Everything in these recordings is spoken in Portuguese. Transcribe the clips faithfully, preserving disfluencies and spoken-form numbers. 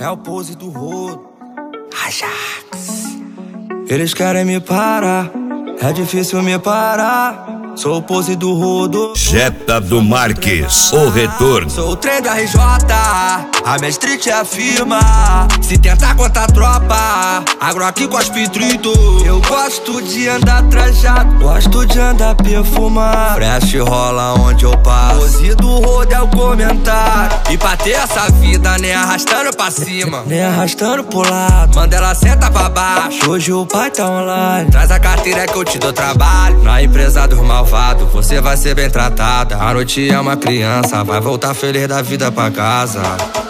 É o pose do rodo. Ajax. Eles querem me parar, é difícil me parar. Sou o pose do rodo. Jetta do Marques, o retorno. Sou o trem da R J, a minha street é a firma. Se tentar contra a tropa, agro aqui com as pitrito. Eu gosto de andar trajado, gosto de andar perfumado. Fresh rola onde eu passo, pose do rodo é o comentário. E pra ter essa vida, nem arrastando pra cima, nem arrastando pro lado. Manda ela senta pra baixo, hoje o pai tá online. Traz a carteira que eu te dou trabalho. Na empresa dos malvados, você vai ser bem tratada. A noite é uma criança, vai voltar feliz da vida pra casa.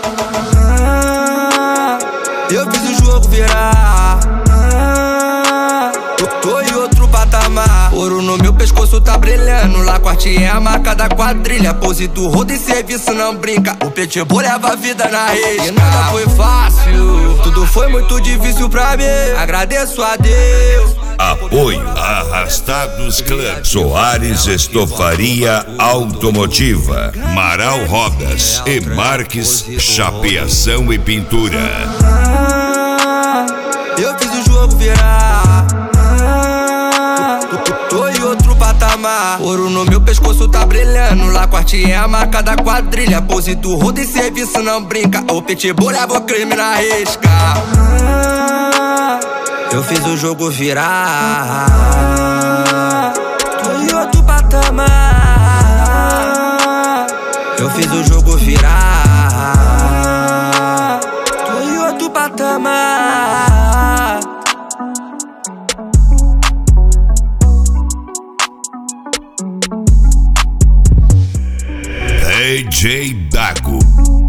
Ah, eu fiz o jogo virar. Ah, tô, tô em outro patamar. Ouro no meu pescoço tá brilhando. Lá corte é a marca da quadrilha. Pose do rodo e serviço não brinca. O pitbull leva a vida na risca. E nada foi fácil, tudo foi muito difícil pra mim. Agradeço a Deus. Apoio Arrastados Clã, Soares Estofaria Automotiva, Marau Rodas e Marques Chapeação e Pintura. Ah, eu fiz o jogo virar. Ah, tô, tô em outro patamar. Ouro no meu pescoço tá brilhando. Lá corte é a marca da quadrilha. Pose do rodo e serviço não brinca. O pitbull leva o crime na risca. Ah, eu fiz o jogo virar. Tô em outro patamar. Eu fiz o jogo virar. Tô em outro patamar. D J Dago.